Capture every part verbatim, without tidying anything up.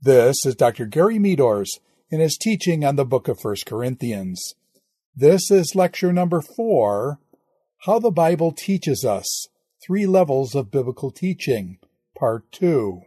This is Doctor Gary Meadors in his teaching on the book of First Corinthians. This is lecture number four, How the Bible Teaches Us, Three Levels of Biblical Teaching, part two.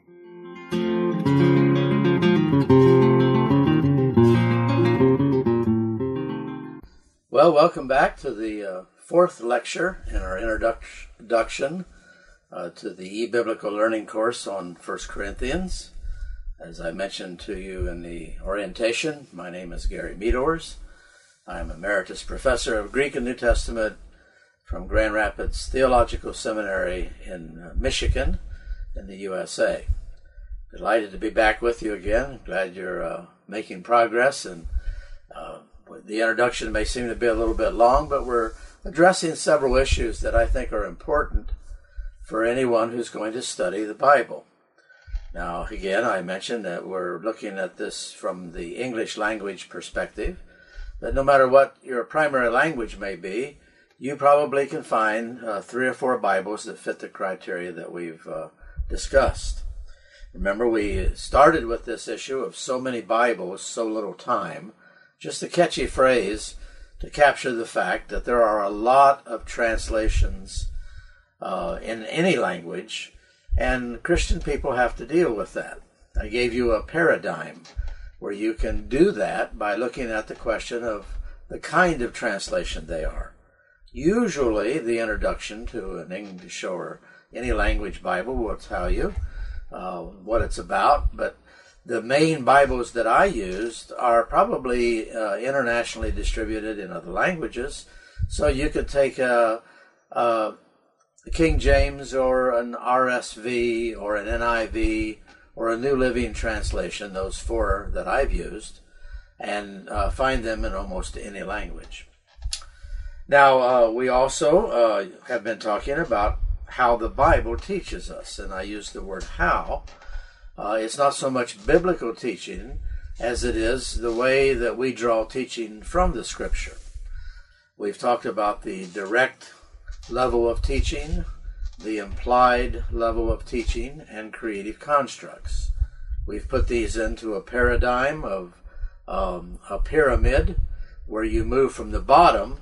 Well, welcome back to the uh, fourth lecture in our introduction uh, to the E-Biblical Learning course on First Corinthians. As I mentioned to you in the orientation, my name is Gary Meadors. I am Emeritus Professor of Greek and New Testament from Grand Rapids Theological Seminary in uh, Michigan in the U S A. Delighted to be back with you again. Glad you're uh, making progress. And uh, the introduction may seem to be a little bit long, but we're addressing several issues that I think are important for anyone who's going to study the Bible. Now, again, I mentioned that we're looking at this from the English language perspective, that no matter what your primary language may be, you probably can find uh, three or four Bibles that fit the criteria that we've uh, discussed. Remember, we started with this issue of so many Bibles, so little time, just a catchy phrase to capture the fact that there are a lot of translations uh, in any language, and Christian people have to deal with that. I gave you a paradigm where you can do that by looking at the question of the kind of translation they are. Usually, the introduction to an English or any language Bible will tell you uh, what it's about, but the main Bibles that I used are probably uh, internationally distributed in other languages, so you could take a, a King James or an R S V or an N I V or a New Living Translation, those four that I've used, and uh, find them in almost any language. Now, uh, we also uh, have been talking about how the Bible teaches us, and I use the word how. Uh, it's not so much biblical teaching as it is the way that we draw teaching from the Scripture. We've talked about the direct level of teaching, the implied level of teaching, and creative constructs. We've put these into a paradigm of um, a pyramid where you move from the bottom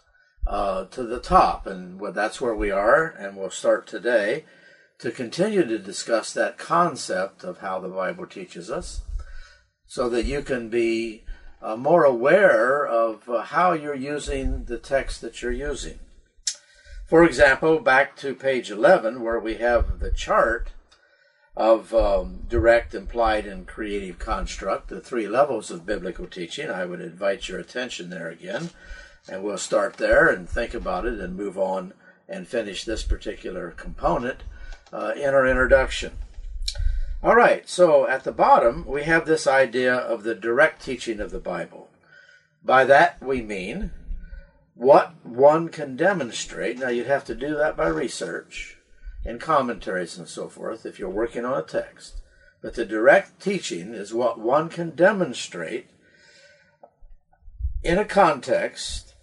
uh, to the top, and well, that's where we are, and we'll start today to continue to discuss that concept of how the Bible teaches us so that you can be uh, more aware of uh, how you're using the text that you're using. For example, back to page eleven, where we have the chart of um, direct, implied, and creative construct, the three levels of biblical teaching. I would invite your attention there again, and we'll start there and think about it and move on and finish this particular component uh, in our introduction. All right, so at the bottom, we have this idea of the direct teaching of the Bible. By that, we mean what one can demonstrate. Now, you'd have to do that by research and commentaries and so forth if you're working on a text. But the direct teaching is what one can demonstrate in a context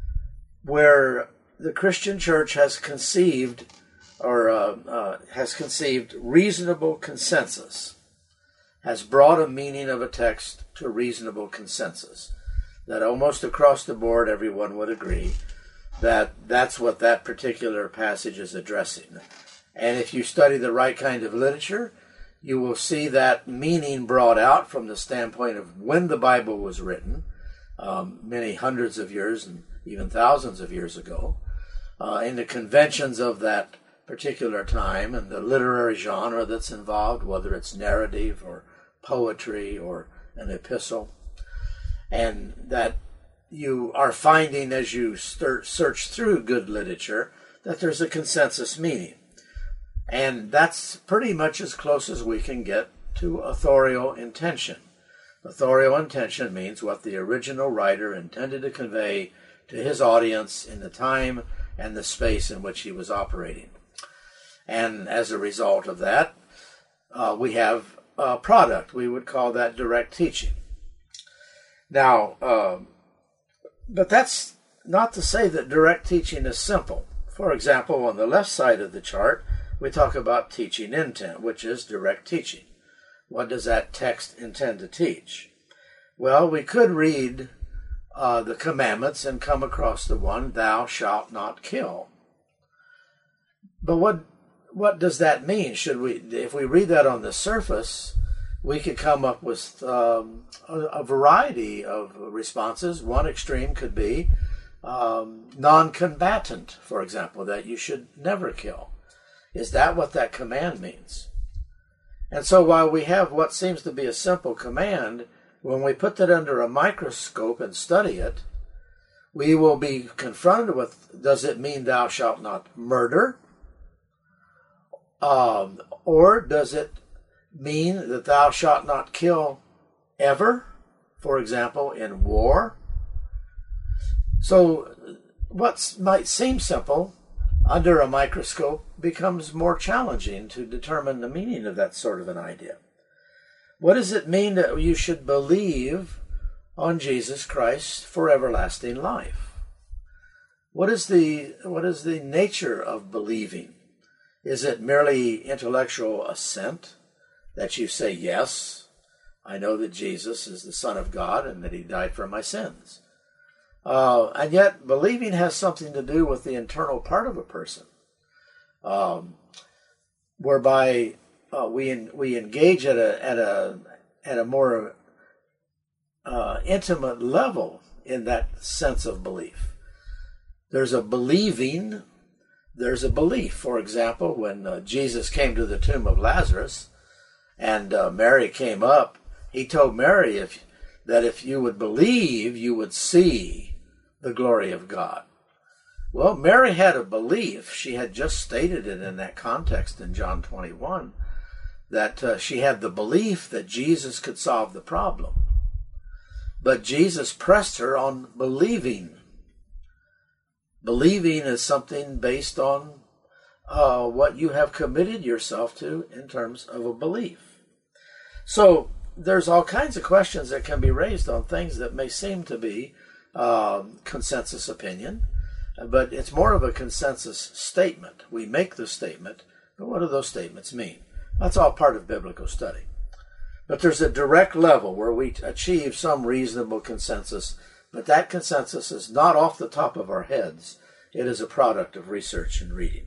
where the Christian church has conceived or uh, uh, has conceived reasonable consensus, has brought a meaning of a text to reasonable consensus. That almost across the board everyone would agree that that's what that particular passage is addressing. And if you study the right kind of literature, you will see that meaning brought out from the standpoint of when the Bible was written, um, many hundreds of years and even thousands of years ago, uh, in the conventions of that particular time and the literary genre that's involved, whether it's narrative or poetry or an epistle. And that you are finding as you search through good literature that there's a consensus meaning. And that's pretty much as close as we can get to authorial intention. Authorial intention means what the original writer intended to convey to his audience in the time and the space in which he was operating. And as a result of that, uh, we have a product. We would call that direct teaching. Now, uh, but that's not to say that direct teaching is simple. For example, on the left side of the chart, we talk about teaching intent, which is direct teaching. What does that text intend to teach? Well, we could read uh, the commandments and come across the one, thou shalt not kill. But what what does that mean? Should we, if we read that on the surface, we could come up with um, a, a variety of responses. One extreme could be um, non-combatant, for example, that you should never kill. Is that what that command means? And so while we have what seems to be a simple command, when we put that under a microscope and study it, we will be confronted with, does it mean thou shalt not murder? Um, or does it mean that thou shalt not kill ever, for example, in war? So what might seem simple under a microscope becomes more challenging to determine the meaning of that sort of an idea. What does it mean that you should believe on Jesus Christ for everlasting life? What is the, what is the nature of believing? Is it merely intellectual assent, that you say, yes, I know that Jesus is the Son of God and that he died for my sins? Uh, and yet, believing has something to do with the internal part of a person, um, whereby uh, we en- we engage at a at a at a more uh, intimate level in that sense of belief. There's a believing. There's a belief. For example, when uh, Jesus came to the tomb of Lazarus and uh, Mary came up, he told Mary if, that if you would believe, you would see the glory of God. Well, Mary had a belief. She had just stated it in that context in John twenty-one, that uh, she had the belief that Jesus could solve the problem. But Jesus pressed her on believing. Believing is something based on uh, what you have committed yourself to in terms of a belief. So there's all kinds of questions that can be raised on things that may seem to be uh, consensus opinion, but it's more of a consensus statement. We make the statement, but what do those statements mean? That's all part of biblical study. But there's a direct level where we achieve some reasonable consensus, but that consensus is not off the top of our heads. It is a product of research and reading.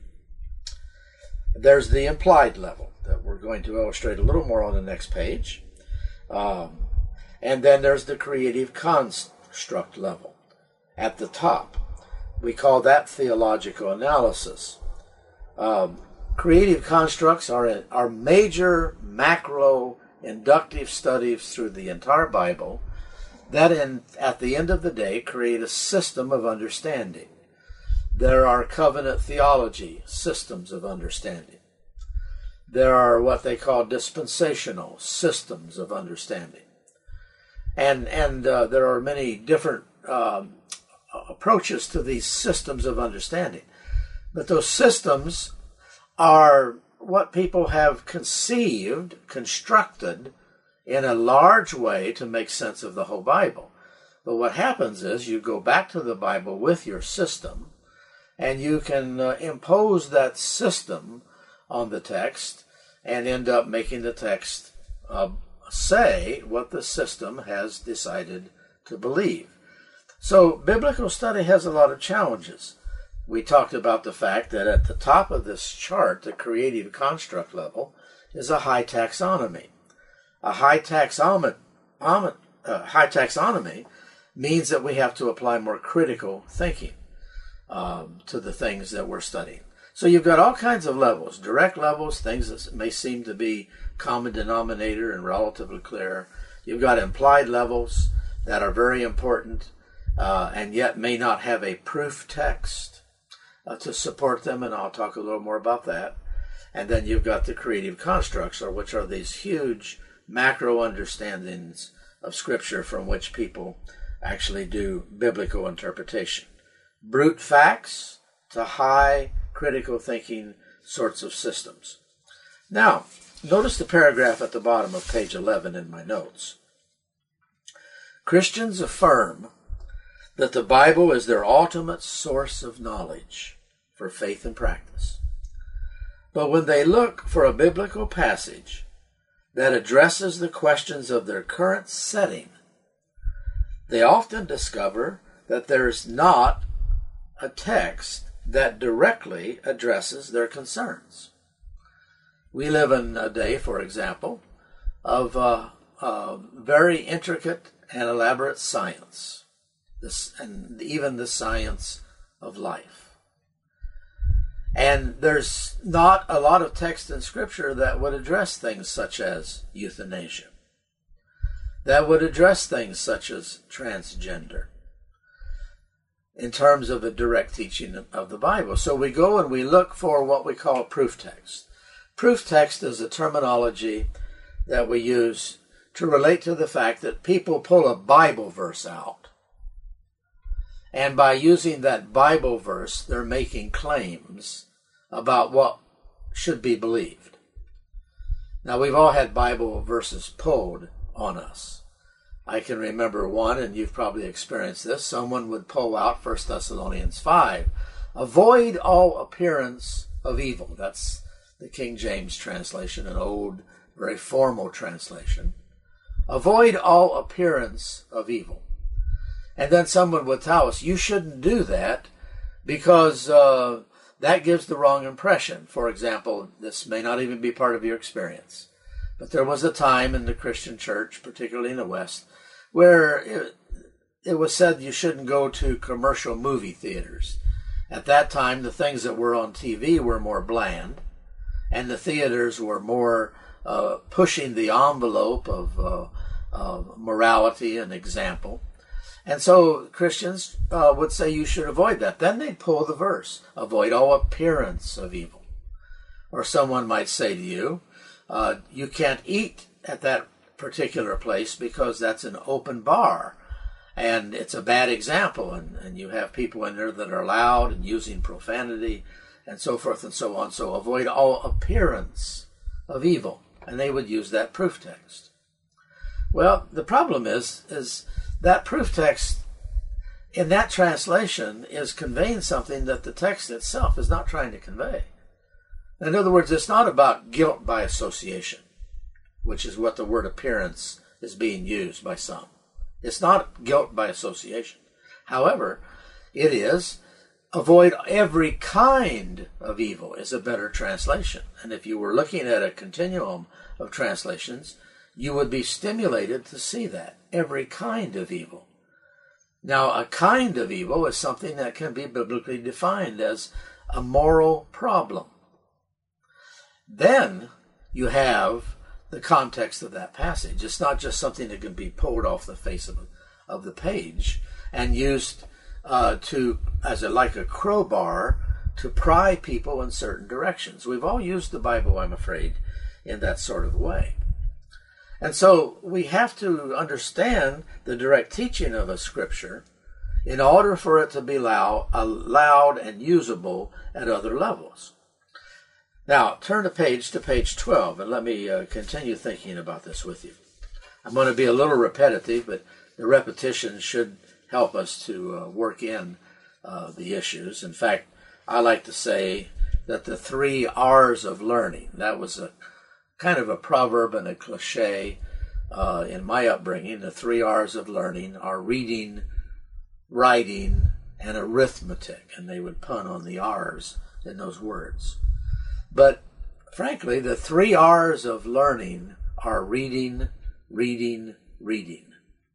There's the implied level that we're going to illustrate a little more on the next page. Um, and then there's the creative construct level at the top. We call that theological analysis. Um, creative constructs are, are major macro inductive studies through the entire Bible that in, at the end of the day create a system of understanding. There are covenant theology systems of understanding. There are what they call dispensational systems of understanding. And, and uh, there are many different um, approaches to these systems of understanding. But those systems are what people have conceived, constructed in a large way to make sense of the whole Bible. But what happens is you go back to the Bible with your system, and you can uh, impose that system on the text and end up making the text uh, say what the system has decided to believe. So biblical study has a lot of challenges. We talked about the fact that at the top of this chart, the creative construct level, is a high taxonomy. A high taxonomy, uh, high taxonomy means that we have to apply more critical thinking um, to the things that we're studying. So you've got all kinds of levels, direct levels, things that may seem to be common denominator and relatively clear. You've got implied levels that are very important uh, and yet may not have a proof text uh, to support them, and I'll talk a little more about that. And then you've got the creative constructs, or which are these huge macro understandings of Scripture from which people actually do biblical interpretation. Brute facts to high critical thinking sorts of systems. Now, notice the paragraph at the bottom of page eleven in my notes. Christians affirm that the Bible is their ultimate source of knowledge for faith and practice. But when they look for a biblical passage that addresses the questions of their current setting, they often discover that there's not a text that directly addresses their concerns. We live in a day, for example, of uh, uh, very intricate and elaborate science, this, and even the science of life. And there's not a lot of text in Scripture that would address things such as euthanasia, that would address things such as transgender, in terms of a direct teaching of the Bible. So we go and we look for what we call proof text. Proof text is a terminology that we use to relate to the fact that people pull a Bible verse out, and by using that Bible verse, they're making claims about what should be believed. Now, we've all had Bible verses pulled on us. I can remember one, and you've probably experienced this. Someone would pull out First Thessalonians five. Avoid all appearance of evil. That's the King James translation, an old, very formal translation. Avoid all appearance of evil. And then someone would tell us, you shouldn't do that because uh, that gives the wrong impression. For example, this may not even be part of your experience, but there was a time in the Christian church, particularly in the West, where it, it was said you shouldn't go to commercial movie theaters. At that time, the things that were on T V were more bland, and the theaters were more uh, pushing the envelope of uh, uh, morality and example. And so Christians uh, would say you should avoid that. Then they'd pull the verse, avoid all appearance of evil. Or someone might say to you, uh, you can't eat at that particular place because that's an open bar, and it's a bad example, and, and you have people in there that are loud and using profanity and so forth and so on. So avoid all appearance of evil. And they would use that proof text. Well, the problem is, is that proof text in that translation is conveying something that the text itself is not trying to convey. In other words, it's not about guilt by association, which is what the word appearance is being used by some. It's not guilt by association. However, it is avoid every kind of evil is a better translation. And if you were looking at a continuum of translations, you would be stimulated to see that. Every kind of evil. Now, a kind of evil is something that can be biblically defined as a moral problem. Then you have the context of that passage. It's not just something that can be pulled off the face of, of the page and used uh, to as a like a crowbar to pry people in certain directions. We've all used the Bible, I'm afraid, in that sort of way. And so we have to understand the direct teaching of a scripture in order for it to be loud, allowed and usable at other levels. Now, turn the page to page twelve, and let me uh, continue thinking about this with you. I'm going to be a little repetitive, but the repetition should help us to uh, work in uh, the issues. In fact, I like to say that the three R's of learning, that was a kind of a proverb and a cliche uh, in my upbringing. The three R's of learning are reading, writing, and arithmetic, and they would pun on the R's in those words. But frankly, the three R's of learning are reading, reading, reading.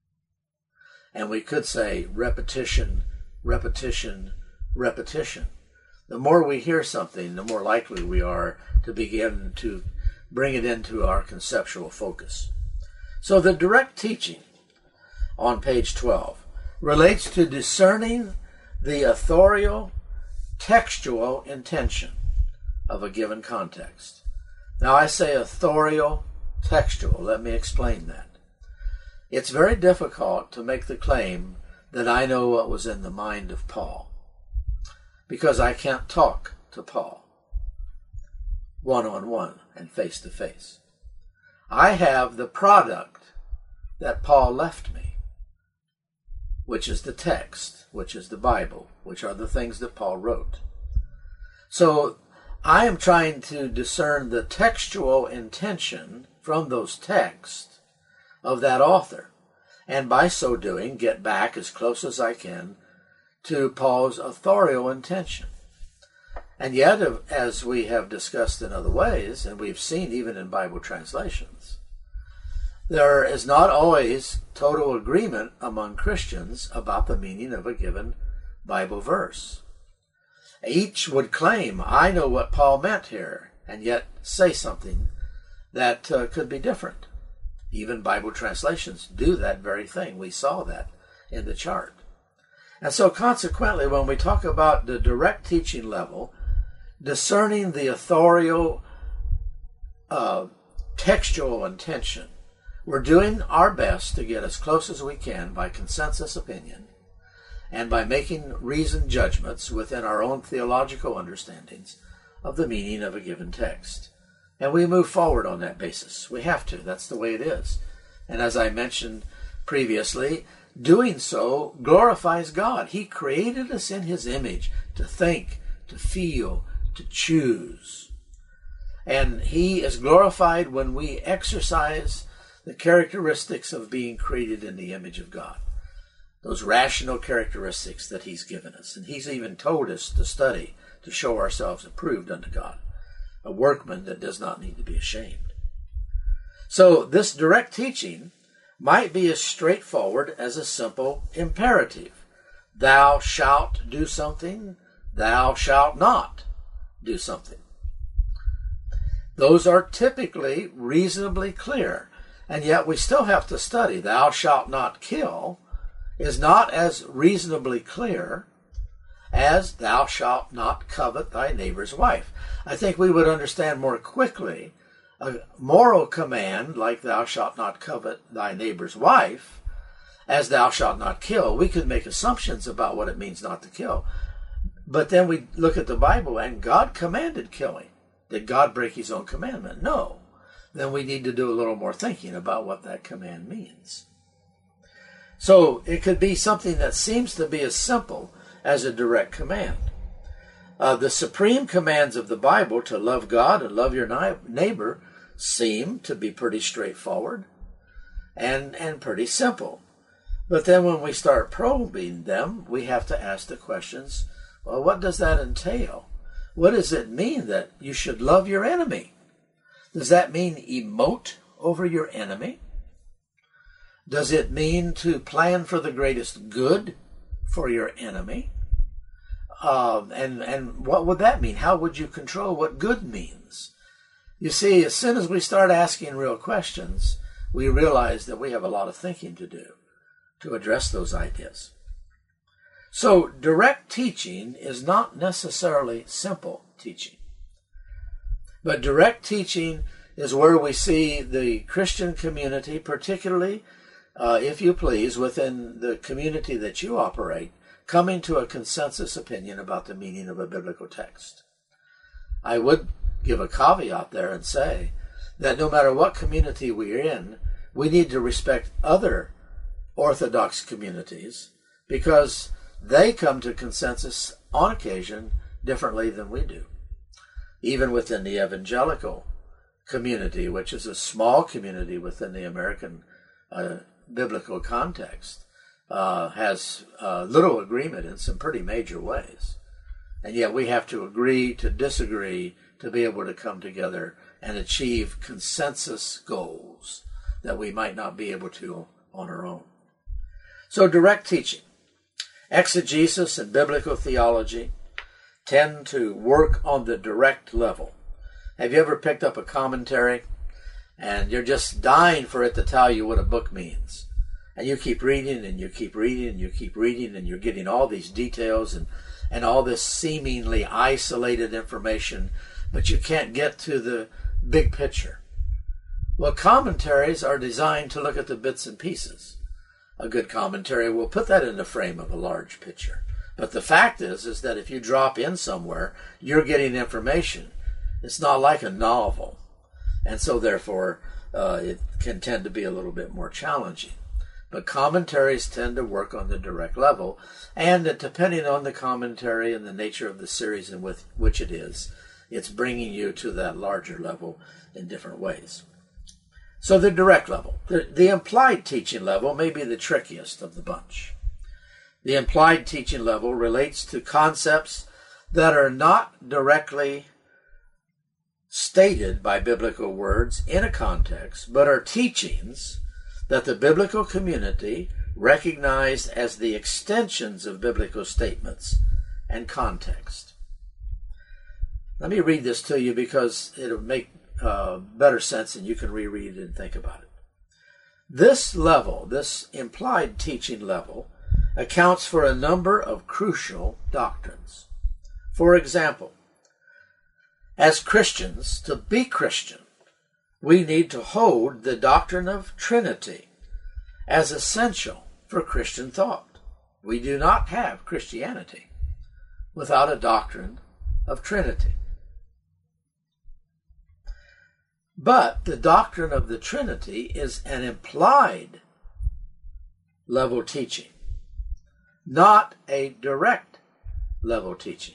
And we could say repetition, repetition, repetition. The more we hear something, the more likely we are to begin to bring it into our conceptual focus. So the direct teaching on page twelve relates to discerning the authorial textual intention of a given context. Now I say authorial textual. Let me explain that. It's very difficult to make the claim that I know what was in the mind of Paul, because I can't talk to Paul one-on-one and face-to-face. I have the product that Paul left me, which is the text, which is the Bible, which are the things that Paul wrote. So I am trying to discern the textual intention from those texts of that author, and by so doing get back as close as I can to Paul's authorial intention. And yet, as we have discussed in other ways, and we've seen even in Bible translations, there is not always total agreement among Christians about the meaning of a given Bible verse. Each would claim, I know what Paul meant here, and yet say something that uh, could be different. Even Bible translations do that very thing. We saw that in the chart. And so consequently, when we talk about the direct teaching level, discerning the authorial uh, textual intention, we're doing our best to get as close as we can by consensus opinion and by making reasoned judgments within our own theological understandings of the meaning of a given text. And we move forward on that basis. We have to. That's the way it is. And as I mentioned previously, doing so glorifies God. He created us in His image to think, to feel, to choose. And He is glorified when we exercise the characteristics of being created in the image of God. Those rational characteristics that He's given us. And He's even told us to study to show ourselves approved unto God, a workman that does not need to be ashamed. So this direct teaching might be as straightforward as a simple imperative. Thou shalt do something, thou shalt not do something. Those are typically reasonably clear, and yet we still have to study. Thou shalt not kill is not as reasonably clear as thou shalt not covet thy neighbor's wife. I think we would understand more quickly a moral command like thou shalt not covet thy neighbor's wife as thou shalt not kill. We could make assumptions about what it means not to kill. But then we look at the Bible and God commanded killing. Did God break His own commandment? No. Then we need to do a little more thinking about what that command means. So it could be something that seems to be as simple as a direct command. Uh, the supreme commands of the Bible to love God and love your neighbor seem to be pretty straightforward and, and pretty simple. But then when we start probing them, we have to ask the questions, well, what does that entail? What does it mean that you should love your enemy? Does that mean emote over your enemy? Does it mean to plan for the greatest good for your enemy? Um, and, and what would that mean? How would you control what good means? You see, as soon as we start asking real questions, we realize that we have a lot of thinking to do to address those ideas. So direct teaching is not necessarily simple teaching. But direct teaching is where we see the Christian community, particularly, uh, if you please, within the community that you operate, coming to a consensus opinion about the meaning of a biblical text. I would give a caveat there and say that no matter what community we're in, we need to respect other Orthodox communities because they come to consensus on occasion differently than we do. Even within the evangelical community, which is a small community within the American uh, biblical context, uh, has uh, little agreement in some pretty major ways. And yet we have to agree to disagree to be able to come together and achieve consensus goals that we might not be able to on our own. So direct teaching, exegesis, and biblical theology tend to work on the direct level. Have you ever picked up a commentary and you're just dying for it to tell you what a book means? And you keep reading and you keep reading and you keep reading and you're getting all these details and, and all this seemingly isolated information, but you can't get to the big picture. Well, commentaries are designed to look at the bits and pieces. A good commentary will put that in the frame of a large picture. But the fact is, is that if you drop in somewhere, you're getting information. It's not like a novel. And so therefore, uh, it can tend to be a little bit more challenging. But commentaries tend to work on the direct level. And that depending on the commentary and the nature of the series in with which it is, it's bringing you to that larger level in different ways. So the direct level. The, the implied teaching level may be the trickiest of the bunch. The implied teaching level relates to concepts that are not directly stated by biblical words in a context, but are teachings that the biblical community recognized as the extensions of biblical statements and context. Let me read this to you because it'll make uh, better sense and you can reread it and think about it. This level, this implied teaching level, accounts for a number of crucial doctrines. For example, as Christians, to be Christian, we need to hold the doctrine of Trinity as essential for Christian thought. We do not have Christianity without a doctrine of Trinity. But the doctrine of the Trinity is an implied level teaching, not a direct level teaching.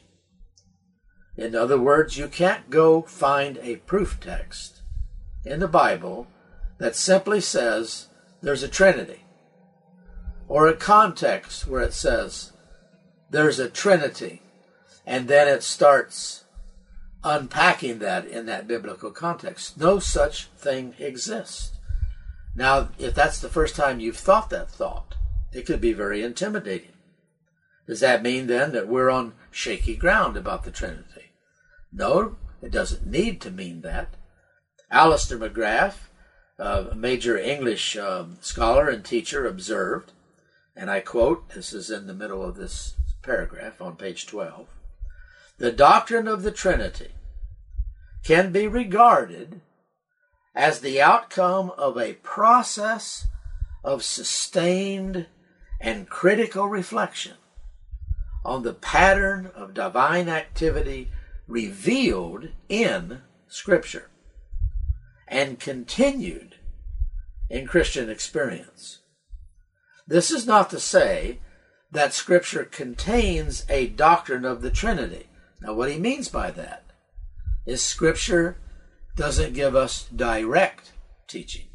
In other words, you can't go find a proof text in the Bible that simply says there's a Trinity, or a context where it says there's a Trinity, and then it starts unpacking that in that biblical context. No such thing exists. Now, if that's the first time you've thought that thought, it could be very intimidating. Does that mean then that we're on shaky ground about the Trinity? No, it doesn't need to mean that. Alister McGrath, uh, a major English uh, scholar and teacher, observed, and I quote, this is in the middle of this paragraph on page twelve, "The doctrine of the Trinity can be regarded as the outcome of a process of sustained and critical reflection on the pattern of divine activity revealed in Scripture and continued in Christian experience. This is not to say that Scripture contains a doctrine of the Trinity." Now, what he means by that is Scripture doesn't give us direct teaching.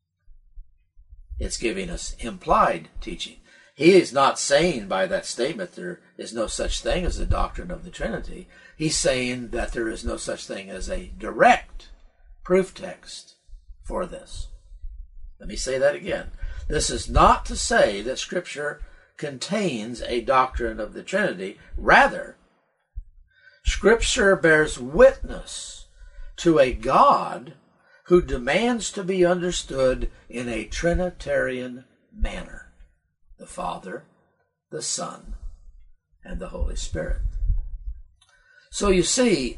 It's giving us implied teaching. He is not saying by that statement there is no such thing as a doctrine of the Trinity. He's saying that there is no such thing as a direct proof text for this. Let me say that again. This is not to say that Scripture contains a doctrine of the Trinity. Rather, Scripture bears witness to a God who demands to be understood in a Trinitarian manner: the Father, the Son, and the Holy Spirit. So you see,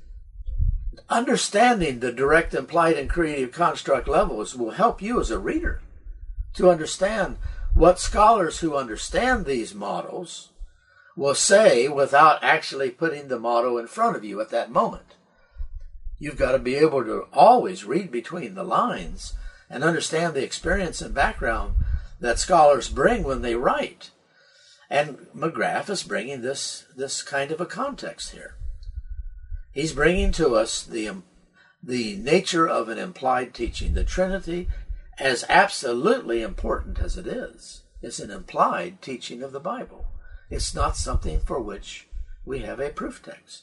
understanding the direct, implied, and creative construct levels will help you as a reader to understand what scholars who understand these models will say without actually putting the model in front of you at that moment. You've got to be able to always read between the lines and understand the experience and background that scholars bring when they write. And McGrath is bringing this, this kind of a context here. He's bringing to us the, the nature of an implied teaching. The Trinity, as absolutely important as it is, is an implied teaching of the Bible. It's not something for which we have a proof text.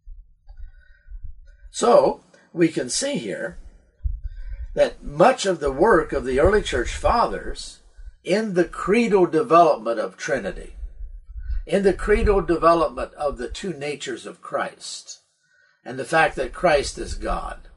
So, we can see here that much of the work of the early church fathers in the creedal development of Trinity, in the creedal development of the two natures of Christ, and the fact that Christ is God.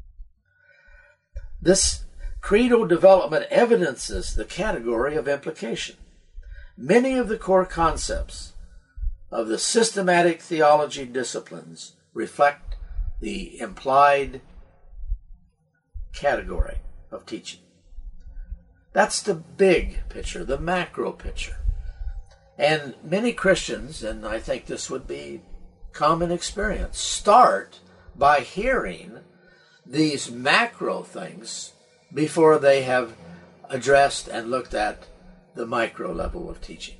This creedal development evidences the category of implication. Many of the core concepts of the systematic theology disciplines reflect the implied category of teaching. That's the big picture, the macro picture. And many Christians, and I think this would be common experience, start by hearing these macro things before they have addressed and looked at the micro level of teaching.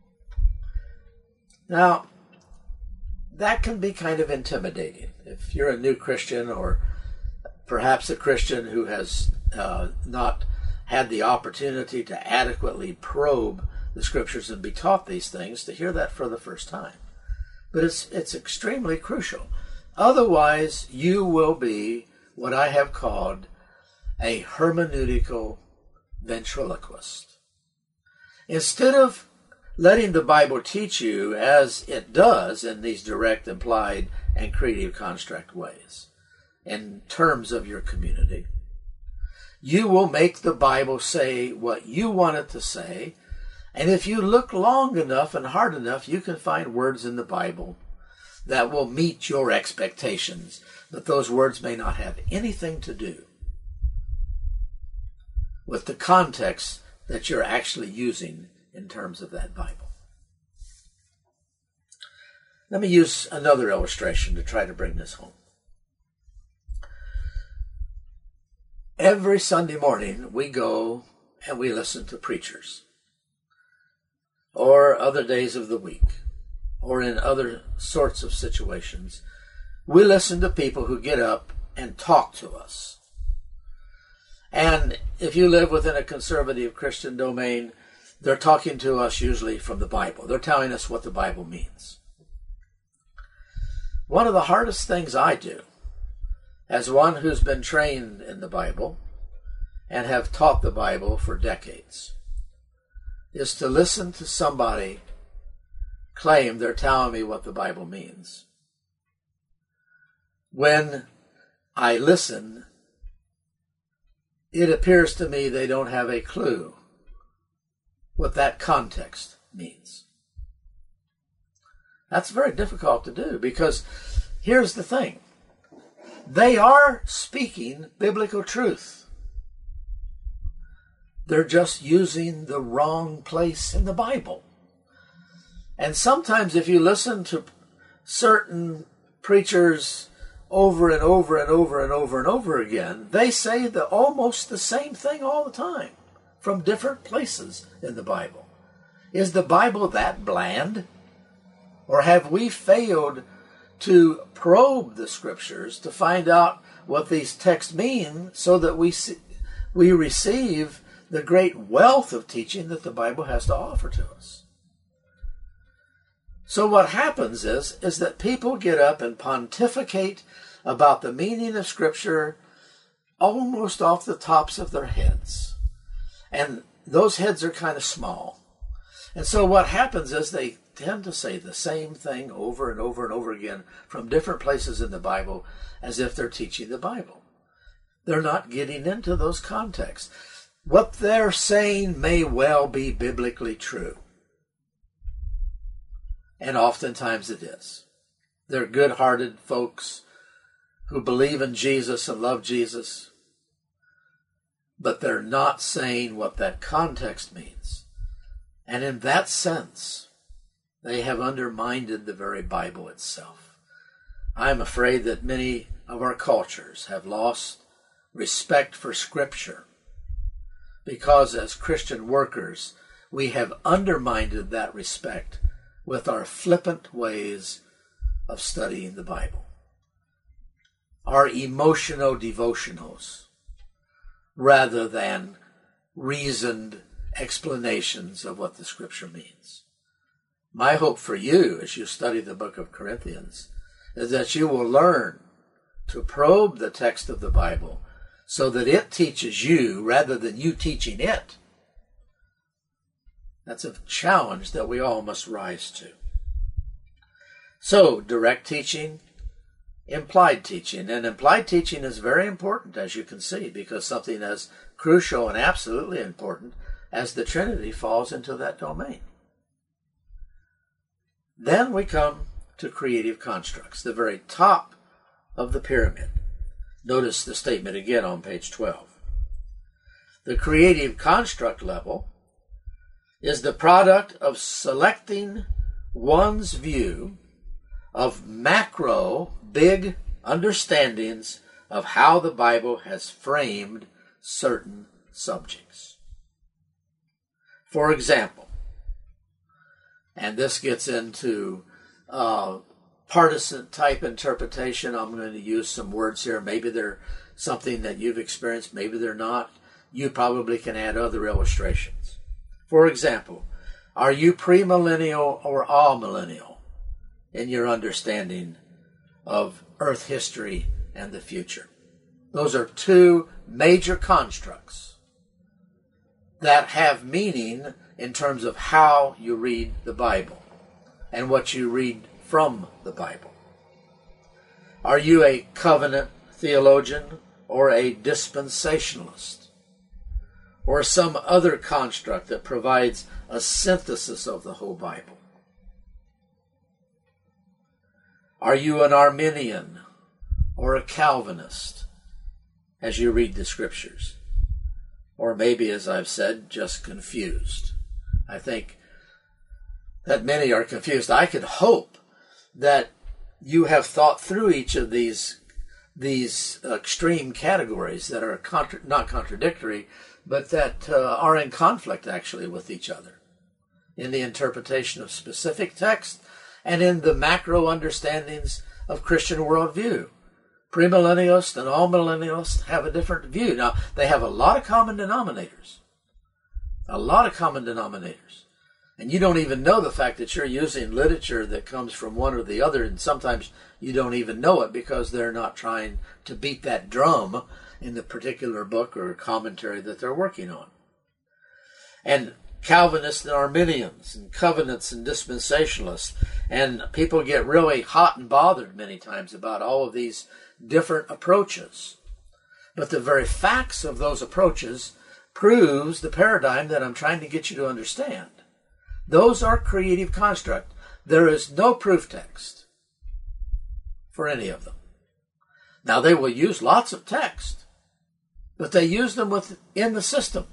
Now, that can be kind of intimidating. If you're a new Christian, or perhaps a Christian who has uh, not had the opportunity to adequately probe the Scriptures and be taught these things to hear that for the first time. But it's it's extremely crucial. Otherwise, you will be what I have called a hermeneutical ventriloquist. Instead of letting the Bible teach you as it does in these direct, implied, and creative construct ways, in terms of your community, you will make the Bible say what you want it to say. And if you look long enough and hard enough, you can find words in the Bible that will meet your expectations. But those words may not have anything to do with the context that you're actually using in terms of that Bible. Let me use another illustration to try to bring this home. Every Sunday morning, we go and we listen to preachers, or other days of the week, or in other sorts of situations. We listen to people who get up and talk to us. And if you live within a conservative Christian domain, they're talking to us usually from the Bible. They're telling us what the Bible means. One of the hardest things I do, as one who's been trained in the Bible and have taught the Bible for decades, is to listen to somebody claim they're telling me what the Bible means. When I listen, it appears to me they don't have a clue what that context means. That's very difficult to do, because here's the thing. They are speaking biblical truth. They're just using the wrong place in the Bible. And sometimes if you listen to certain preachers over and over and over and over and over again, they say the almost the same thing all the time from different places in the Bible. Is the Bible that bland? Or have we failed to probe the Scriptures to find out what these texts mean so that we see, we receive the great wealth of teaching that the Bible has to offer to us? So what happens is, is that people get up and pontificate about the meaning of Scripture almost off the tops of their heads. And those heads are kind of small. And so what happens is they tend to say the same thing over and over and over again from different places in the Bible as if they're teaching the Bible. They're not getting into those contexts. What they're saying may well be biblically true. And oftentimes it is. They're good-hearted folks who believe in Jesus and love Jesus, but they're not saying what that context means. And in that sense, they have undermined the very Bible itself. I'm afraid that many of our cultures have lost respect for Scripture because as Christian workers, we have undermined that respect with our flippant ways of studying the Bible. Our emotional devotionals, rather than reasoned explanations of what the Scripture means. My hope for you as you study the book of Corinthians is that you will learn to probe the text of the Bible so that it teaches you rather than you teaching it. That's a challenge that we all must rise to. So, direct teaching, implied teaching. And implied teaching is very important, as you can see, because something as crucial and absolutely important as the Trinity falls into that domain. Then we come to creative constructs, the very top of the pyramid. Notice the statement again on page twelve. The creative construct level is the product of selecting one's view of macro, big understandings of how the Bible has framed certain subjects. For example, and this gets into uh, partisan type interpretation. I'm going to use some words here. Maybe they're something that you've experienced, maybe they're not. You probably can add other illustrations. For example, are you premillennial or amillennial in your understanding of Earth history and the future? Those are two major constructs that have meaning in terms of how you read the Bible and what you read from the Bible. Are you a covenant theologian or a dispensationalist or some other construct that provides a synthesis of the whole Bible? Are you an Arminian or a Calvinist as you read the Scriptures? Or maybe, as I've said, just confused. I think that many are confused. I could hope that you have thought through each of these these extreme categories that are contra- not contradictory, but that uh, are in conflict actually with each other in the interpretation of specific text and in the macro understandings of Christian worldview. Premillennialists and amillennialists have a different view. Now, they have a lot of common denominators. A lot of common denominators. And you don't even know the fact that you're using literature that comes from one or the other, and sometimes you don't even know it because they're not trying to beat that drum in the particular book or commentary that they're working on. And Calvinists and Arminians and covenants and dispensationalists, and people get really hot and bothered many times about all of these different approaches. But the very facts of those approaches proves the paradigm that I'm trying to get you to understand. Those are creative construct. There is no proof text for any of them. Now, they will use lots of text, but they use them within the system.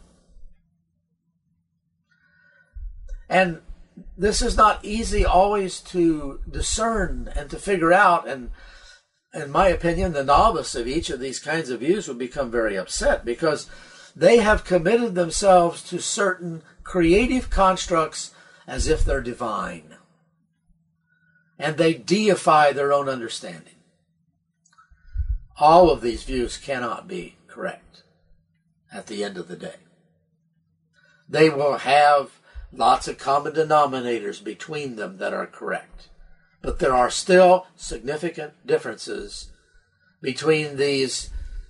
And this is not easy always to discern and to figure out. And in my opinion, the novice of each of these kinds of views will become very upset because they have committed themselves to certain creative constructs as if they're divine. And they deify their own understanding. All of these views cannot be correct at the end of the day. They will have lots of common denominators between them that are correct. But there are still significant differences between these,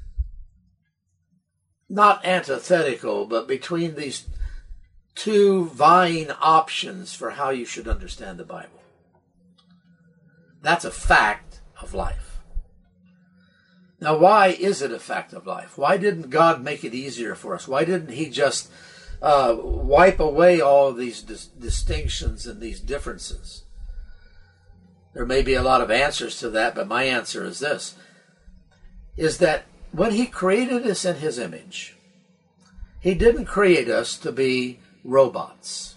not antithetical, but between these two vying options for how you should understand the Bible. That's a fact of life. Now, why is it a fact of life? Why didn't God make it easier for us? Why didn't He just uh, wipe away all of these dis- distinctions and these differences? There may be a lot of answers to that, but my answer is this, is that when He created us in His image, He didn't create us to be robots.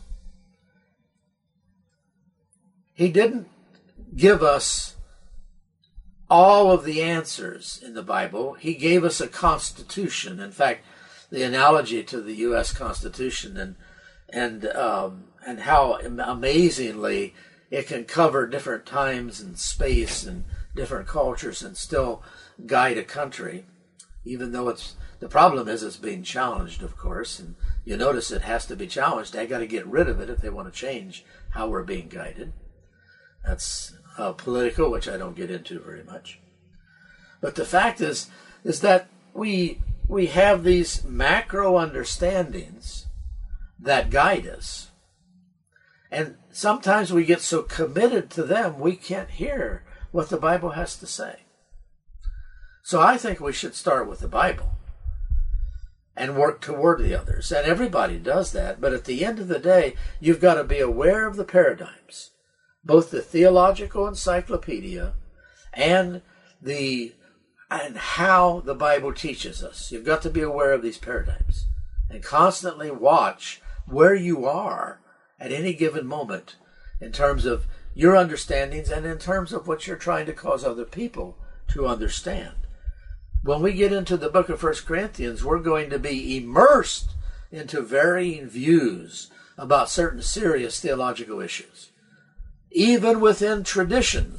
He didn't give us all of the answers in the Bible. He gave us a constitution. In fact, the analogy to the U S Constitution and and um, and how amazingly it can cover different times and space and different cultures and still guide a country, even though it's the problem is it's being challenged, of course, and you notice it has to be challenged. They got to get rid of it if they want to change how we're being guided. That's uh, political, which I don't get into very much. But the fact is, is that we we have these macro understandings that guide us, and sometimes we get so committed to them we can't hear what the Bible has to say. So I think we should start with the Bible and work toward the others. And everybody does that. But at the end of the day, you've got to be aware of the paradigms, both the theological encyclopedia and the and how the Bible teaches us. You've got to be aware of these paradigms and constantly watch where you are at any given moment in terms of your understandings and in terms of what you're trying to cause other people to understand. When we get into the book of First Corinthians, we're going to be immersed into varying views about certain serious theological issues. Even within traditions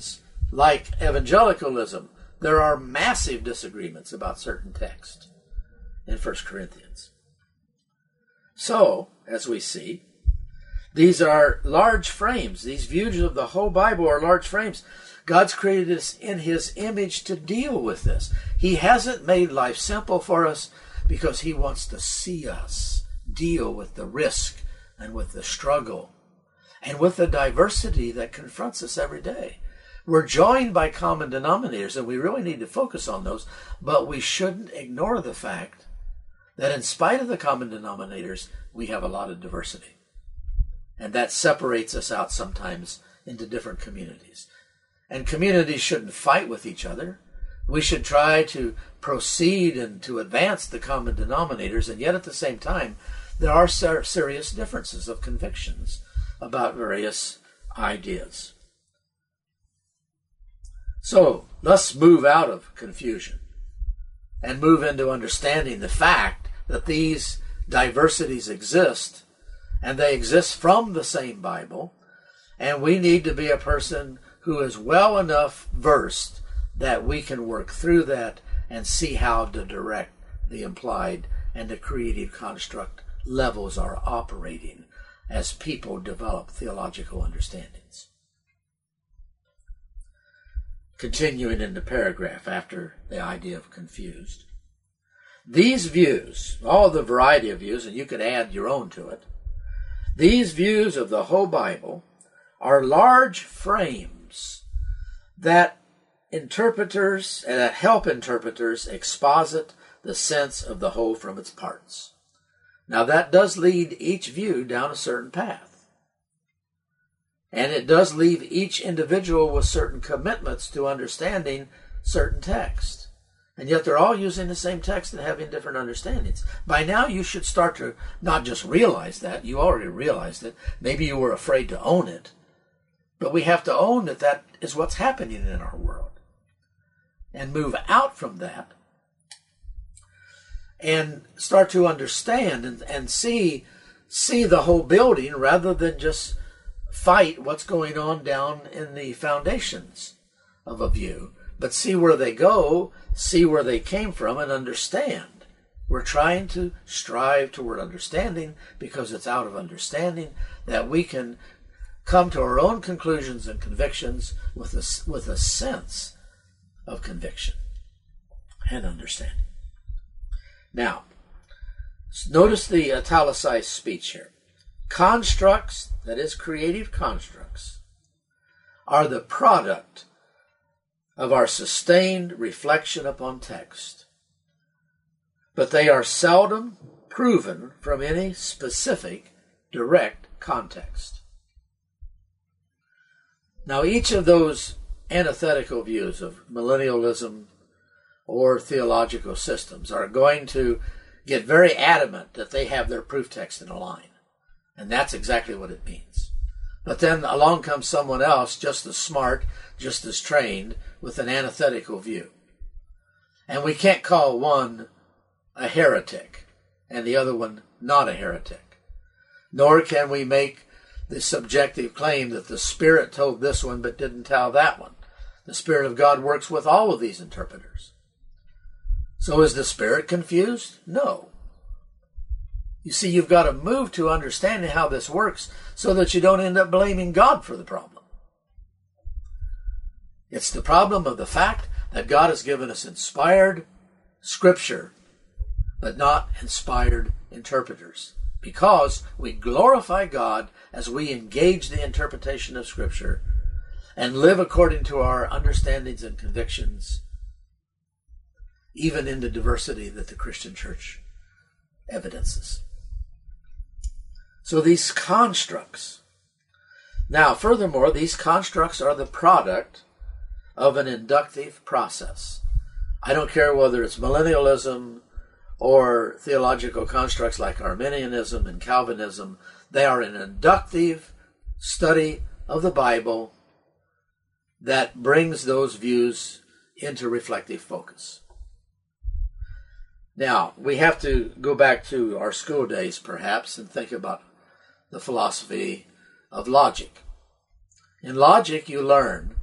like evangelicalism, there are massive disagreements about certain texts in First Corinthians. So, as we see, these are large frames. These views of the whole Bible are large frames. God's created us in His image to deal with this. He hasn't made life simple for us because He wants to see us deal with the risk and with the struggle and with the diversity that confronts us every day. We're joined by common denominators, and we really need to focus on those, but we shouldn't ignore the fact that in spite of the common denominators, we have a lot of diversity. And that separates us out sometimes into different communities. And communities shouldn't fight with each other. We should try to proceed and to advance the common denominators, and yet at the same time, there are ser- serious differences of convictions about various ideas. So, let's move out of confusion and move into understanding the fact that these diversities exist, and they exist from the same Bible, and we need to be a person who is well enough versed that we can work through that and see how to direct the implied and the creative construct levels are operating as people develop theological understandings. Continuing in the paragraph after the idea of confused. These views, all the variety of views, and you could add your own to it, these views of the whole Bible are large frames that interpreters, uh, that help interpreters exposit the sense of the whole from its parts. Now that does lead each view down a certain path. And it does leave each individual with certain commitments to understanding certain text. And yet they're all using the same text and having different understandings. By now you should start to not just realize that, you already realized it, maybe you were afraid to own it, but we have to own that that is what's happening in our world. And move out from that and start to understand and, and see, see the whole building rather than just fight what's going on down in the foundations of a view, but see where they go, see where they came from, and understand. We're trying to strive toward understanding because it's out of understanding that we can come to our own conclusions and convictions with a, with a sense of conviction and understanding. Now, notice the italicized speech here. Constructs, that is, creative constructs, are the product of our sustained reflection upon text, but they are seldom proven from any specific, direct context. Now, each of those antithetical views of millennialism or theological systems are going to get very adamant that they have their proof text in a line. And that's exactly what it means. But then along comes someone else just as smart, just as trained, with an antithetical view. And we can't call one a heretic and the other one not a heretic. Nor can we make the subjective claim that the Spirit told this one but didn't tell that one. The Spirit of God works with all of these interpreters. So is the Spirit confused? No. You see, you've got to move to understanding how this works so that you don't end up blaming God for the problem. It's the problem of the fact that God has given us inspired Scripture, but not inspired interpreters, because we glorify God as we engage the interpretation of Scripture and live according to our understandings and convictions, even in the diversity that the Christian church evidences. So these constructs. Now, furthermore, these constructs are the product of an inductive process. I don't care whether it's millennialism or theological constructs like Arminianism and Calvinism. They are an inductive study of the Bible that brings those views into reflective focus. Now, we have to go back to our school days, perhaps, and think about the philosophy of logic. In logic, you learn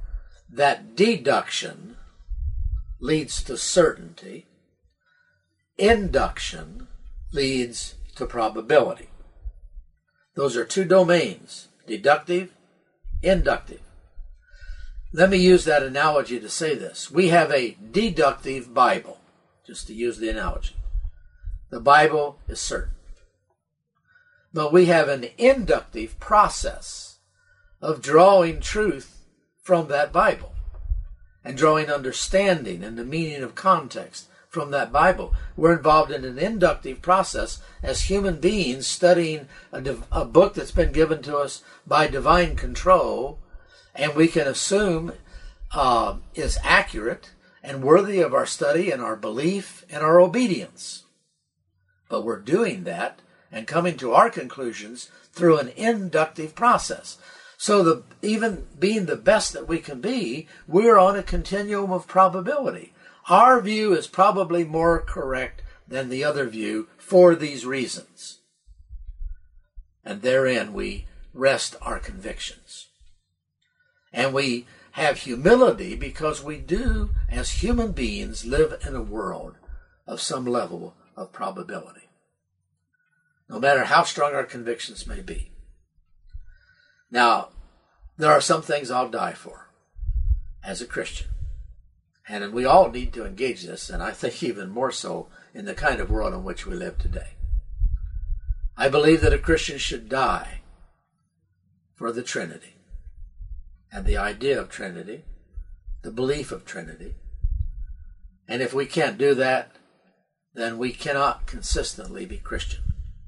that deduction leads to certainty, induction leads to probability. Those are two domains, deductive, inductive. Let me use that analogy to say this. We have a deductive Bible, just to use the analogy. The Bible is certain. But we have an inductive process of drawing truth from that Bible and drawing understanding and the meaning of context from that Bible. We're involved in an inductive process as human beings studying a, div- a book that's been given to us by divine control, and we can assume uh, is accurate and worthy of our study and our belief and our obedience. But we're doing that and coming to our conclusions through an inductive process. So the, even being the best that we can be, we're on a continuum of probability. Our view is probably more correct than the other view for these reasons. And therein we rest our convictions. And we have humility because we do, as human beings, live in a world of some level of probability, no matter how strong our convictions may be. Now, there are some things I'll die for as a Christian. And we all need to engage this, and I think even more so in the kind of world in which we live today. I believe that a Christian should die for the Trinity and the idea of Trinity, the belief of Trinity. And if we can't do that, then we cannot consistently be Christian.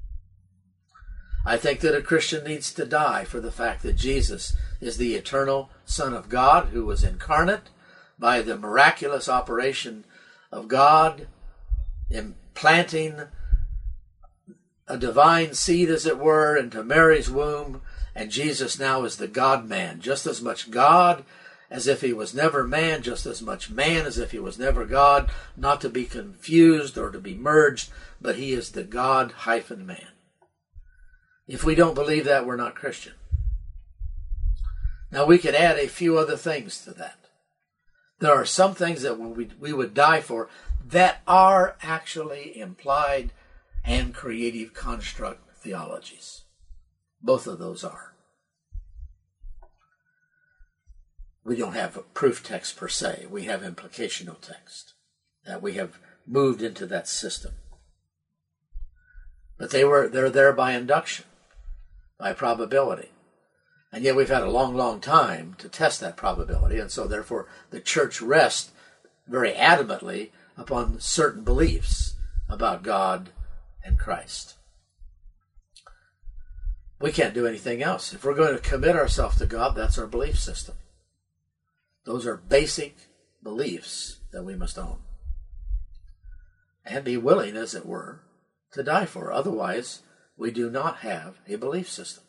I think that a Christian needs to die for the fact that Jesus is the eternal Son of God who was incarnate by the miraculous operation of God, implanting a divine seed, as it were, into Mary's womb, and Jesus now is the God-man, just as much God as if he was never man, just as much man as if he was never God, not to be confused or to be merged, but he is the God-man. If we don't believe that, we're not Christian. Now, we could add a few other things to that. There are some things that we, we would die for that are actually implied and creative construct theologies. Both of those are. We don't have a proof text per se. We have implicational text that we have moved into that system. But they were they're there by induction, by probability. And yet we've had a long, long time to test that probability, and so therefore the church rests very adamantly upon certain beliefs about God and Christ. We can't do anything else. If we're going to commit ourselves to God, that's our belief system. Those are basic beliefs that we must own and be willing, as it were, to die for. Otherwise, we do not have a belief system.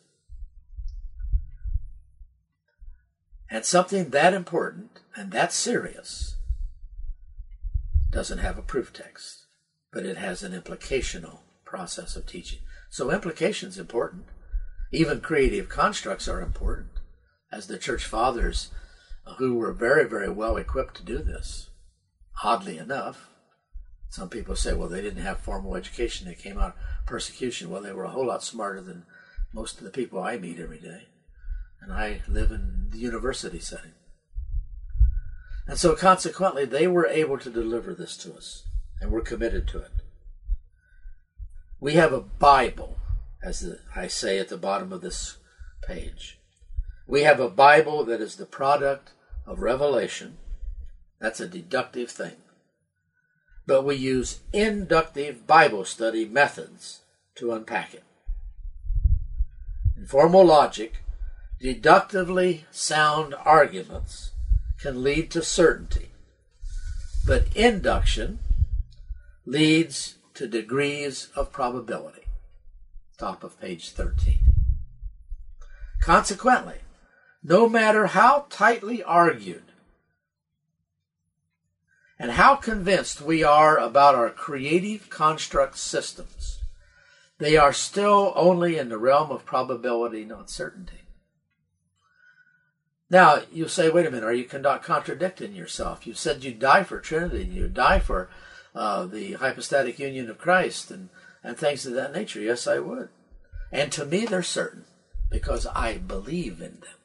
And something that important and that serious doesn't have a proof text, but it has an implicational process of teaching. So implication is important. Even creative constructs are important, as the church fathers, who were very, very well equipped to do this, oddly enough. Some people say, well, they didn't have formal education. They came out of persecution. Well, they were a whole lot smarter than most of the people I meet every day. And I live in the university setting. And so consequently, they were able to deliver this to us, and we're committed to it. We have a Bible, as the, I say at the bottom of this page. We have a Bible that is the product of revelation. That's a deductive thing. But we use inductive Bible study methods to unpack it. In formal logic, deductively sound arguments can lead to certainty, but induction leads to degrees of probability. Top of page thirteen. Consequently, no matter how tightly argued and how convinced we are about our creative construct systems, they are still only in the realm of probability, not certainty. Now, you say, wait a minute, are you not contradicting yourself? You said you'd die for Trinity, you'd die for uh, the hypostatic union of Christ and, and things of that nature. Yes, I would. And to me, they're certain because I believe in them.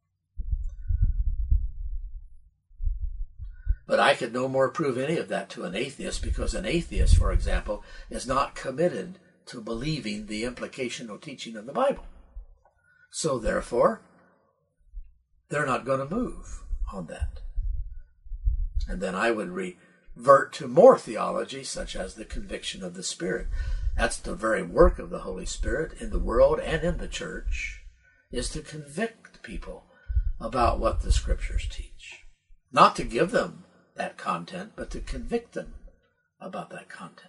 But I could no more prove any of that to an atheist because an atheist, for example, is not committed to believing the implicational teaching of the Bible. So therefore, they're not going to move on that. And then I would revert to more theology, such as the conviction of the Spirit. That's the very work of the Holy Spirit in the world and in the church, is to convict people about what the Scriptures teach. Not to give them that content, but to convict them about that content.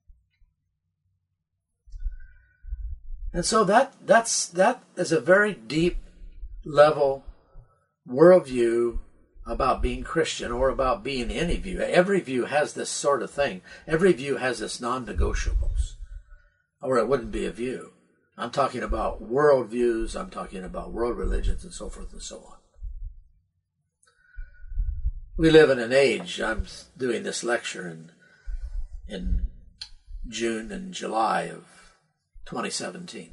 And so that that's that is a very deep level worldview about being Christian or about being any view. Every view has this sort of thing. Every view has this non-negotiables, or it wouldn't be a view. I'm talking about world views. I'm talking about world religions and so forth and so on. We live in an age, I'm doing this lecture in, in June and July of twenty seventeen.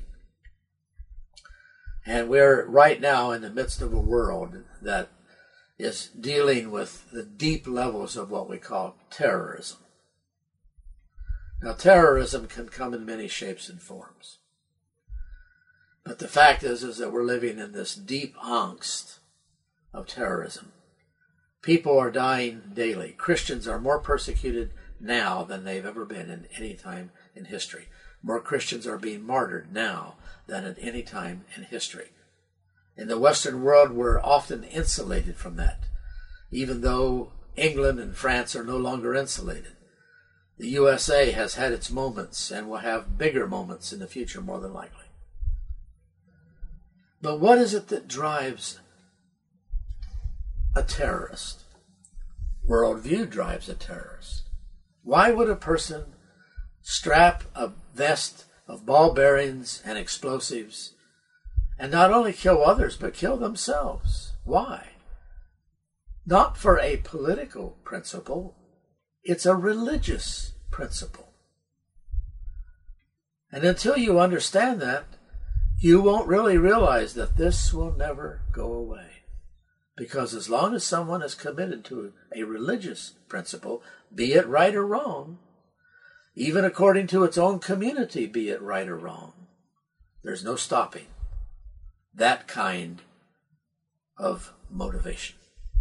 And we're right now in the midst of a world that is dealing with the deep levels of what we call terrorism. Now, terrorism can come in many shapes and forms. But the fact is, is that we're living in this deep angst of terrorism. People are dying daily. Christians are more persecuted now than they've ever been in any time in history. More Christians are being martyred now than at any time in history. In the Western world, we're often insulated from that, even though England and France are no longer insulated. The U S A has had its moments and will have bigger moments in the future, more than likely. But what is it that drives a terrorist? Worldview drives a terrorist. Why would a person strap a vest of ball bearings and explosives and not only kill others, but kill themselves? Why? Not for a political principle. It's a religious principle. And until you understand that, you won't really realize that this will never go away. Because as long as someone is committed to a religious principle, be it right or wrong, even according to its own community, be it right or wrong, there's no stopping that kind of motivation.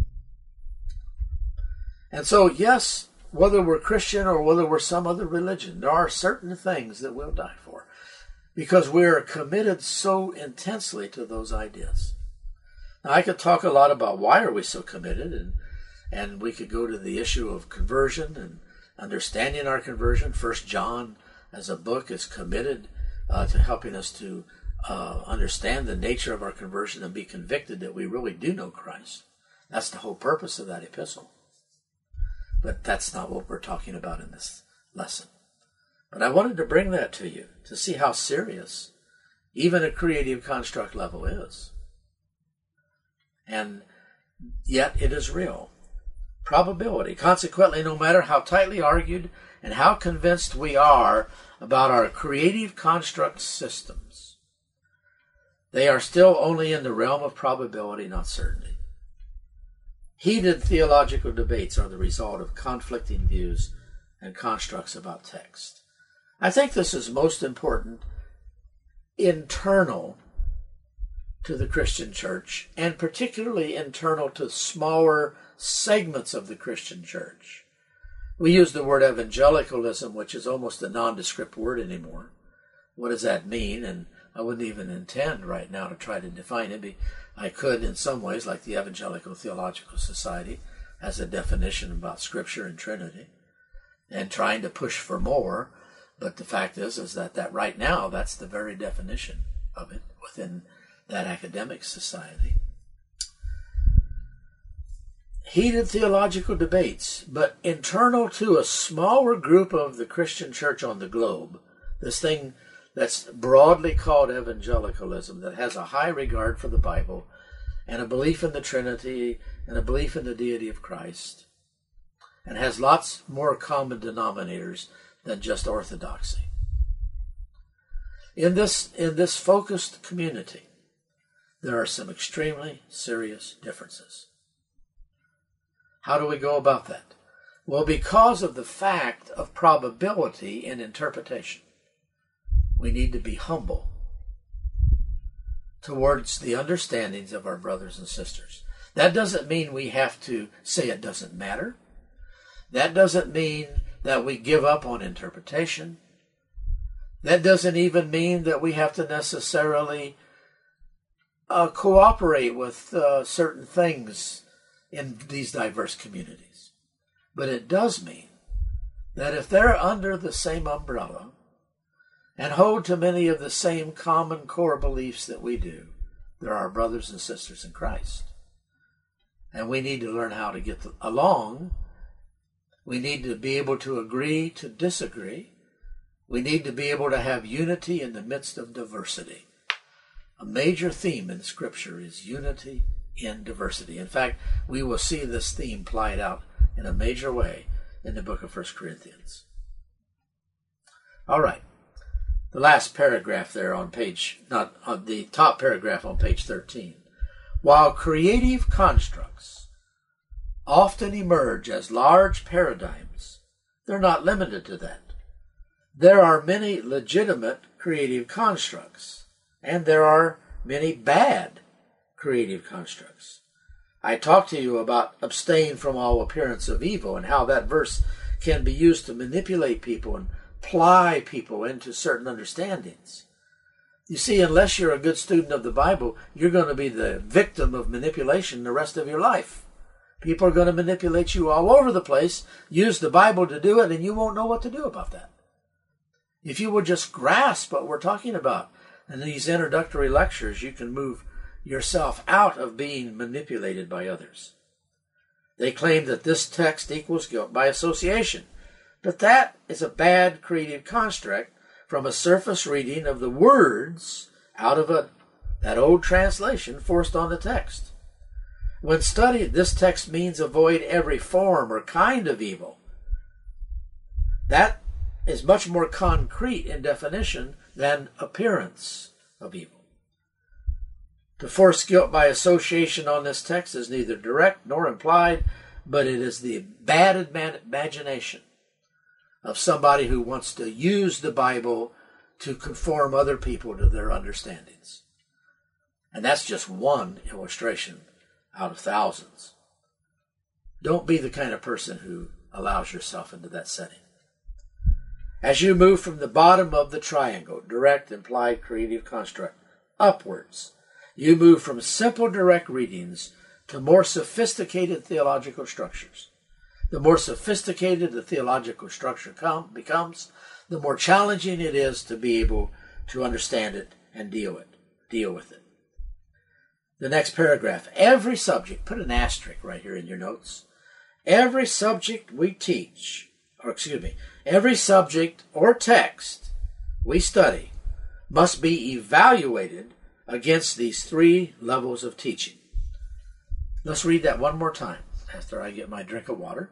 And so, yes, whether we're Christian or whether we're some other religion, there are certain things that we'll die for because we're committed so intensely to those ideas. Now, I could talk a lot about why are we so committed, and and we could go to the issue of conversion and understanding our conversion. First John, as a book, is committed uh, to helping us to uh, understand the nature of our conversion and be convicted that we really do know Christ. That's the whole purpose of that epistle. But that's not what we're talking about in this lesson. But I wanted to bring that to you to see how serious even a creative construct level is. And yet it is real. Probability. Consequently, no matter how tightly argued and how convinced we are about our creative construct systems, they are still only in the realm of probability, not certainty. Heated theological debates are the result of conflicting views and constructs about text. I think this is most important internal to the Christian church, and particularly internal to smaller segments of the Christian church. We use the word evangelicalism, which is almost a nondescript word anymore. What does that mean? And I wouldn't even intend right now to try to define it. I could in some ways, like the Evangelical Theological Society has a definition about Scripture and Trinity, and trying to push for more. But the fact is, is that, that right now, that's the very definition of it within that academic society. Heated theological debates, but internal to a smaller group of the Christian church on the globe, this thing that's broadly called evangelicalism, that has a high regard for the Bible and a belief in the Trinity and a belief in the deity of Christ, and has lots more common denominators than just orthodoxy. In this, in this focused community, there are some extremely serious differences. How do we go about that? Well, because of the fact of probability in interpretation, we need to be humble towards the understandings of our brothers and sisters. That doesn't mean we have to say it doesn't matter. That doesn't mean that we give up on interpretation. That doesn't even mean that we have to necessarily uh, cooperate with uh, certain things in these diverse communities. But it does mean that if they're under the same umbrella and hold to many of the same common core beliefs that we do, they're our brothers and sisters in Christ. And we need to learn how to get along. We need to be able to agree to disagree. We need to be able to have unity in the midst of diversity. A major theme in Scripture is unity in diversity. In fact, we will see this theme played out in a major way in the book of First Corinthians. All right. The last paragraph there on page, not on the top paragraph on page thirteen. While creative constructs often emerge as large paradigms, they're not limited to that. There are many legitimate creative constructs, and there are many bad creative constructs. I talked to you about abstain from all appearance of evil and how that verse can be used to manipulate people and ply people into certain understandings. You see, unless you're a good student of the Bible, you're going to be the victim of manipulation the rest of your life. People are going to manipulate you all over the place, use the Bible to do it, and you won't know what to do about that. If you would just grasp what we're talking about in these introductory lectures, you can move yourself out of being manipulated by others. They claim that this text equals guilt by association, but that is a bad creative construct from a surface reading of the words out of a, that old translation forced on the text. When studied, this text means avoid every form or kind of evil. That is much more concrete in definition than appearance of evil. To force guilt by association on this text is neither direct nor implied, but it is the bad imagination of somebody who wants to use the Bible to conform other people to their understandings. And that's just one illustration out of thousands. Don't be the kind of person who allows yourself into that setting. As you move from the bottom of the triangle, direct, implied, creative construct, upwards, you move from simple direct readings to more sophisticated theological structures. The more sophisticated the theological structure come, becomes, the more challenging it is to be able to understand it and deal it, deal with it. The next paragraph, every subject, put an asterisk right here in your notes. Every subject we teach, or excuse me, every subject or text we study must be evaluated against these three levels of teaching. Let's read that one more time after I get my drink of water.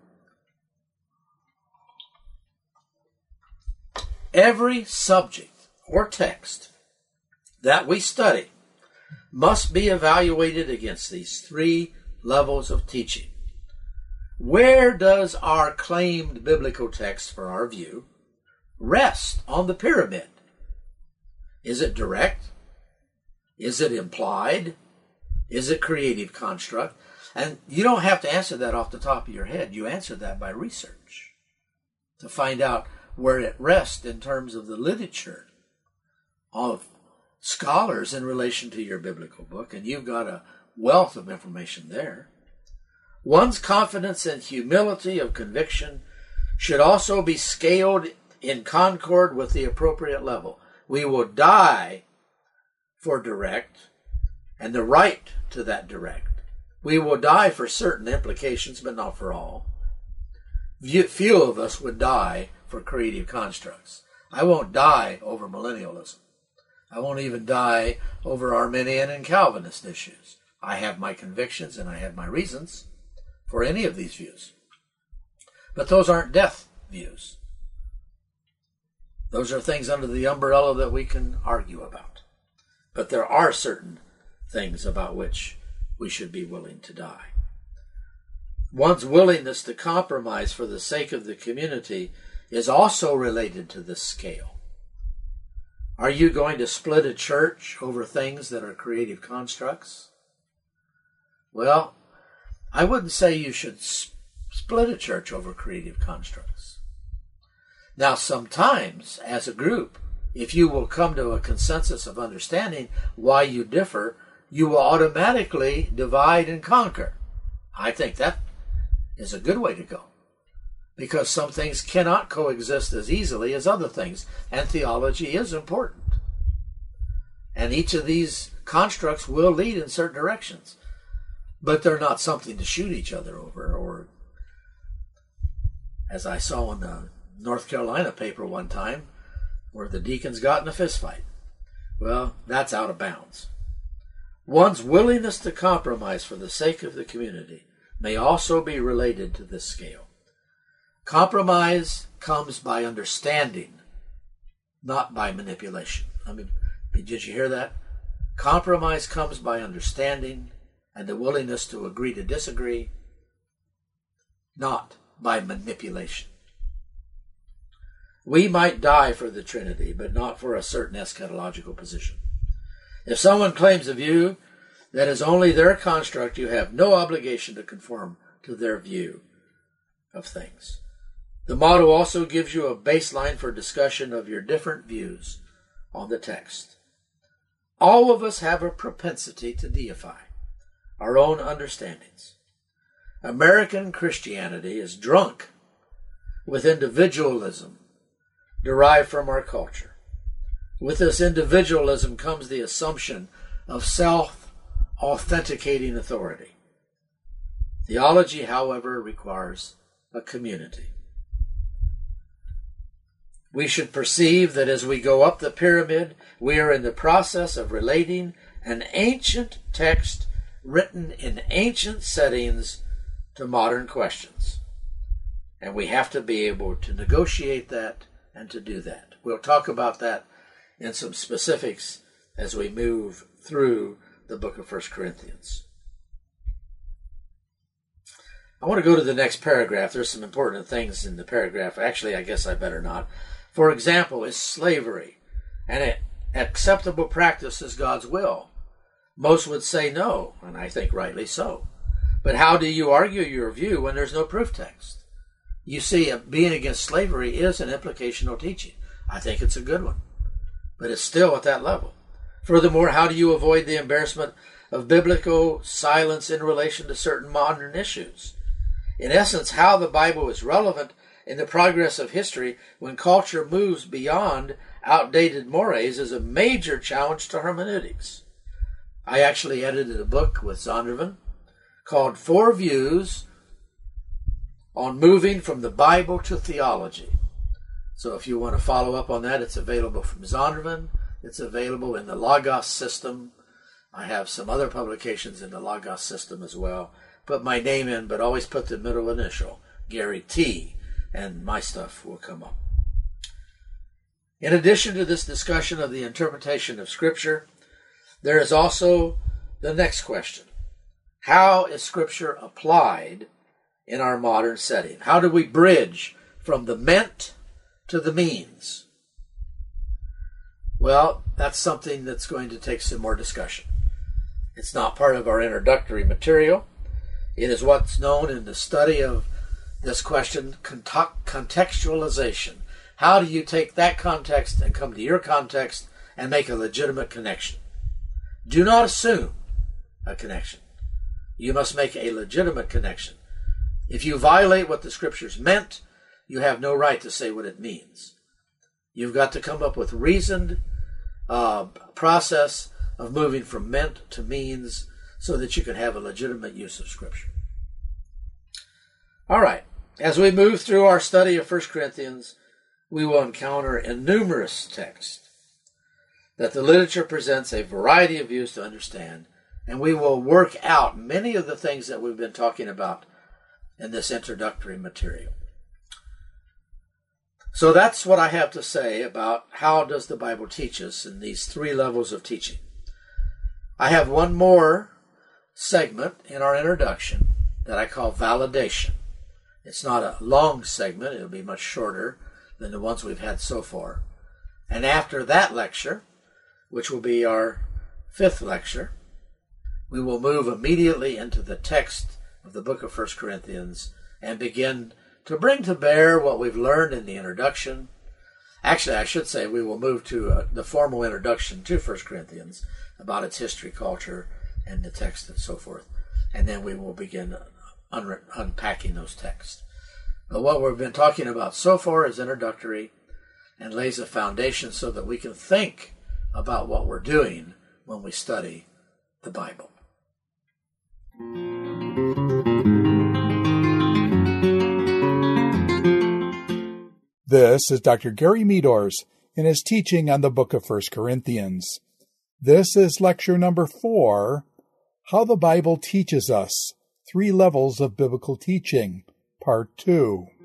Every subject or text that we study must be evaluated against these three levels of teaching. Where does our claimed biblical text for our view rest on the pyramid? Is it direct? Is it implied? Is it creative construct? And you don't have to answer that off the top of your head. You answer that by research to find out where it rests in terms of the literature of scholars in relation to your biblical book, and you've got a wealth of information there. One's confidence and humility of conviction should also be scaled in concord with the appropriate level. We will die for direct and the right to that direct. We will die for certain implications, but not for all. Few of us would die for creative constructs. I won't die over millennialism. I won't even die over Arminian and Calvinist issues. I have my convictions and I have my reasons for any of these views. But those aren't death views. Those are things under the umbrella that we can argue about. But there are certain things about which we should be willing to die. One's willingness to compromise for the sake of the community is also related to this scale. Are you going to split a church over things that are creative constructs? Well, I wouldn't say you should sp- split a church over creative constructs. Now, sometimes, as a group, if you will come to a consensus of understanding why you differ, you will automatically divide and conquer. I think that is a good way to go, because some things cannot coexist as easily as other things, and theology is important. And each of these constructs will lead in certain directions, but they're not something to shoot each other over, or, as I saw in the North Carolina paper one time, where the deacons got in a fist fight. Well, that's out of bounds. One's willingness to compromise for the sake of the community may also be related to this scale. Compromise comes by understanding, not by manipulation. I mean, did you hear that? Compromise comes by understanding and the willingness to agree to disagree, not by manipulation. We might die for the Trinity, but not for a certain eschatological position. If someone claims a view that is only their construct, you have no obligation to conform to their view of things. The motto also gives you a baseline for discussion of your different views on the text. All of us have a propensity to deify our own understandings. American Christianity is drunk with individualism derived from our culture. With this individualism comes the assumption of self-authenticating authority. Theology, however, requires a community. We should perceive that as we go up the pyramid, we are in the process of relating an ancient text written in ancient settings to modern questions. And we have to be able to negotiate that and to do that. We'll talk about that in some specifics as we move through the book of First Corinthians. I want to go to the next paragraph. There's some important things in the paragraph. Actually, I guess I better not. For example, is slavery an acceptable practice as God's will? Most would say no, and I think rightly so. But how do you argue your view when there's no proof text? You see, being against slavery is an implicational teaching. I think it's a good one, but it's still at that level. Furthermore, how do you avoid the embarrassment of biblical silence in relation to certain modern issues? In essence, how the Bible is relevant in the progress of history when culture moves beyond outdated mores is a major challenge to hermeneutics. I actually edited a book with Zondervan called Four Views on Moving from the Bible to Theology. So if you want to follow up on that, it's available from Zondervan. It's available in the Logos system. I have some other publications in the Logos system as well. Put my name in, but always put the middle initial, Gary T., and my stuff will come up. In addition to this discussion of the interpretation of Scripture, there is also the next question. How is Scripture applied in our modern setting? How do we bridge from the meant to the means? Well, that's something that's going to take some more discussion. It's not part of our introductory material. It is what's known in the study of this question, contextualization. How do you take that context and come to your context and make a legitimate connection? Do not assume a connection. You must make a legitimate connection. If you violate what the Scriptures meant, you have no right to say what it means. You've got to come up with reasoned uh, process of moving from meant to means so that you can have a legitimate use of Scripture. All right. As we move through our study of First Corinthians, we will encounter in numerous texts that the literature presents a variety of views to understand And we will work out many of the things that we've been talking about in this introductory material. So that's what I have to say about how does the Bible teach us in these three levels of teaching. I have one more segment in our introduction that I call validation. It's not a long segment. It'll be much shorter than the ones we've had so far. And after that lecture, which will be our fifth lecture, we will move immediately into the text of the book of First Corinthians and begin to bring to bear what we've learned in the introduction. Actually, I should say we will move to uh, the formal introduction to First Corinthians about its history, culture, and the text and so forth. And then we will begin un- unpacking those texts. But what we've been talking about so far is introductory and lays a foundation so that we can think about what we're doing when we study the Bible. This is Doctor Gary Meadors in his teaching on the book of First Corinthians. This is lecture number four, How the Bible Teaches Us, Three Levels of Biblical Teaching, Part two.